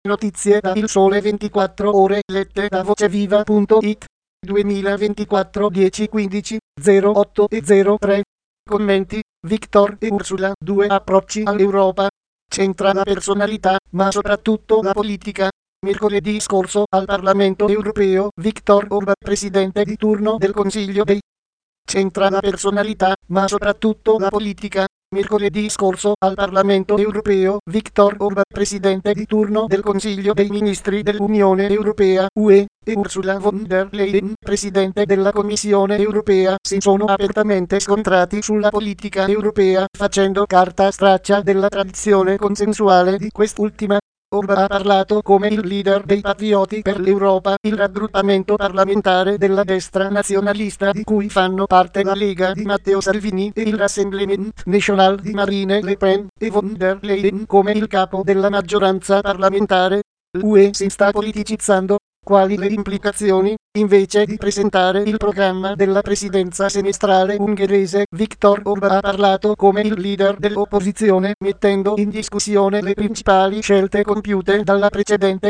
Notizie da Il Sole 24 Ore lette da voceviva.it 2024 10-15 08 e 03. Commenti: Viktor e Ursula, due approcci all'Europa. C'entra la personalità, ma soprattutto la politica. Mercoledì scorso al Parlamento europeo, Viktor Orbán, presidente di turno del Consiglio dei C'entra la personalità, ma soprattutto la politica. Mercoledì scorso al Parlamento europeo, Viktor Orbán, presidente di turno del Consiglio dei Ministri dell'Unione Europea (UE), e Ursula von der Leyen, presidente della Commissione Europea, si sono apertamente scontrati sulla politica europea, facendo carta straccia della tradizione consensuale di quest'ultima. Orbán ha parlato come il leader dei Patrioti per l'Europa, il raggruppamento parlamentare della destra nazionalista di cui fanno parte la Lega di Matteo Salvini e il Rassemblement National di Marine Le Pen, e von der Leyen come il capo della maggioranza parlamentare. L'UE si sta politicizzando. Quali le implicazioni? Invece di presentare il programma della presidenza semestrale ungherese, Viktor Orbán ha parlato come il leader dell'opposizione, mettendo in discussione le principali scelte compiute dalla precedente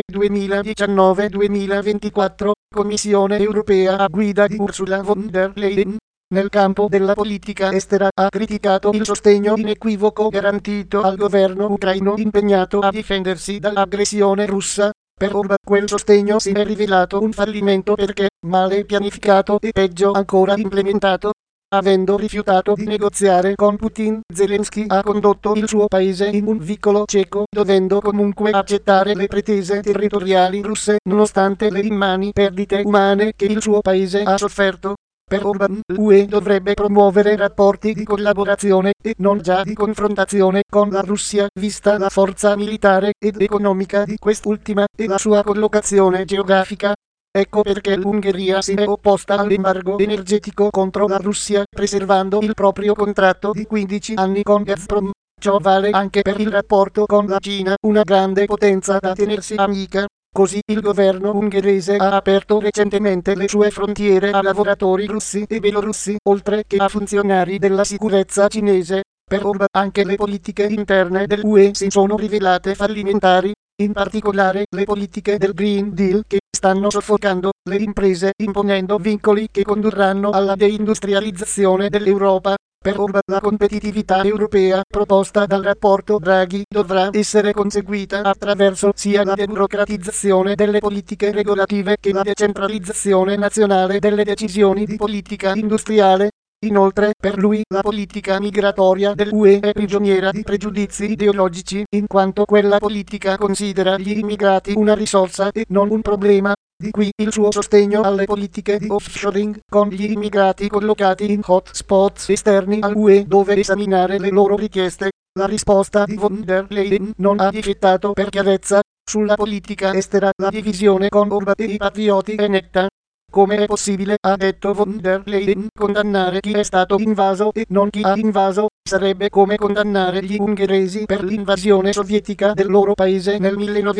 2019-2024 Commissione europea a guida di Ursula von der Leyen. Nel campo della politica estera ha criticato il sostegno inequivoco garantito al governo ucraino impegnato a difendersi dall'aggressione russa. Per Orbán quel sostegno si è rivelato un fallimento perché male pianificato e peggio ancora implementato. Avendo rifiutato di negoziare con Putin, Zelensky ha condotto il suo paese in un vicolo cieco, dovendo comunque accettare le pretese territoriali russe, nonostante le immani perdite umane che il suo paese ha sofferto. Per Orbán, l'UE dovrebbe promuovere rapporti di collaborazione e non già di confrontazione con la Russia, vista la forza militare ed economica di quest'ultima e la sua collocazione geografica. Ecco perché l'Ungheria si è opposta all'embargo energetico contro la Russia, preservando il proprio contratto di 15 anni con Gazprom. Ciò vale anche per il rapporto con la Cina, una grande potenza da tenersi amica. Così il governo ungherese ha aperto recentemente le sue frontiere a lavoratori russi e belorussi, oltre che a funzionari della sicurezza cinese. Per Orbán anche le politiche interne dell'UE si sono rivelate fallimentari, in particolare le politiche del Green Deal che stanno soffocando le imprese imponendo vincoli che condurranno alla deindustrializzazione dell'Europa. Per Orbán la competitività europea proposta dal rapporto Draghi dovrà essere conseguita attraverso sia la deburocratizzazione delle politiche regolative che la decentralizzazione nazionale delle decisioni di politica industriale. Inoltre, per lui, la politica migratoria dell'UE è prigioniera di pregiudizi ideologici, in quanto quella politica considera gli immigrati una risorsa e non un problema. Di qui il suo sostegno alle politiche di offshoring, con gli immigrati collocati in hotspots esterni all'UE dove esaminare le loro richieste. La risposta di von der Leyen non ha difettato per chiarezza. Sulla politica estera la divisione con Orbán e i Patrioti è netta. Come è possibile, ha detto von der Leyen, condannare chi è stato invaso e non chi ha invaso? Sarebbe come condannare gli ungheresi per l'invasione sovietica del loro paese nel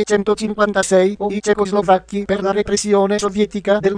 1956 o i cecoslovacchi per la repressione sovietica del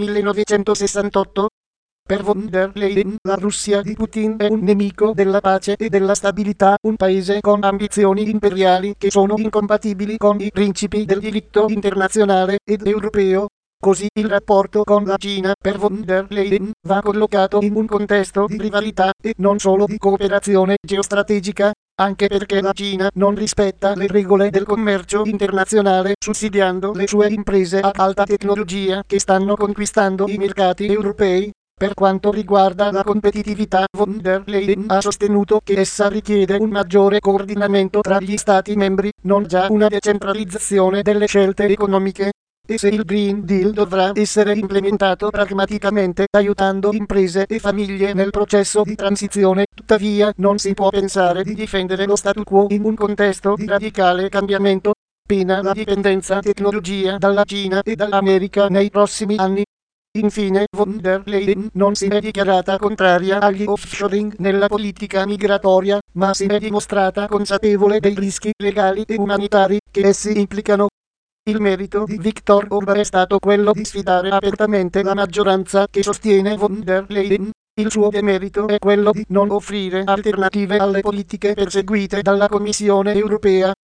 1968. Per von der Leyen, la Russia di Putin è un nemico della pace e della stabilità, un paese con ambizioni imperiali che sono incompatibili con i principi del diritto internazionale ed europeo. Così il rapporto con la Cina, per von der Leyen, va collocato in un contesto di rivalità e non solo di cooperazione geostrategica, anche perché la Cina non rispetta le regole del commercio internazionale, sussidiando le sue imprese ad alta tecnologia che stanno conquistando i mercati europei. Per quanto riguarda la competitività, von der Leyen ha sostenuto che essa richiede un maggiore coordinamento tra gli Stati membri, non già una decentralizzazione delle scelte economiche. E se il Green Deal dovrà essere implementato pragmaticamente, aiutando imprese e famiglie nel processo di transizione, tuttavia non si può pensare di difendere lo statu quo in un contesto di radicale cambiamento, pena la dipendenza tecnologia dalla Cina e dall'America nei prossimi anni. Infine, von der Leyen non si è dichiarata contraria agli offshoring nella politica migratoria, ma si è dimostrata consapevole dei rischi legali e umanitari che essi implicano. Il merito di Viktor Orbán è stato quello di sfidare apertamente la maggioranza che sostiene von der Leyen. Il suo demerito è quello di non offrire alternative alle politiche perseguite dalla Commissione europea.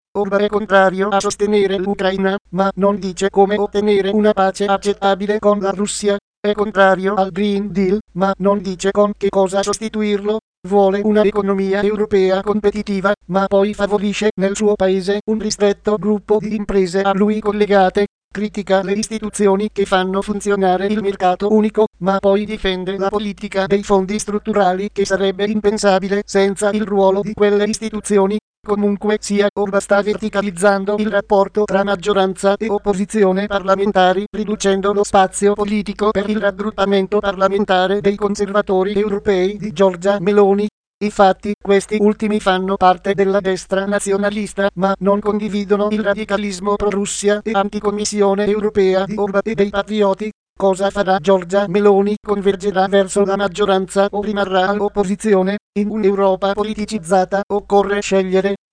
Orban è contrario a sostenere l'Ucraina, ma non dice come ottenere una pace accettabile con la Russia. È contrario al Green Deal, ma non dice con che cosa sostituirlo. Vuole una economia europea competitiva, ma poi favorisce nel suo paese un ristretto gruppo di imprese a lui collegate. Critica le istituzioni che fanno funzionare il mercato unico, ma poi difende la politica dei fondi strutturali che sarebbe impensabile senza il ruolo di quelle istituzioni. Comunque sia, Orban sta verticalizzando il rapporto tra maggioranza e opposizione parlamentari, riducendo lo spazio politico per il raggruppamento parlamentare dei conservatori europei di Giorgia Meloni. Infatti, questi ultimi fanno parte della destra nazionalista, ma non condividono il radicalismo pro-Russia e anticommissione europea di Orban e dei patrioti. Cosa farà Giorgia Meloni? Convergerà verso la maggioranza o rimarrà all'opposizione? In un'Europa politicizzata occorre scegliere.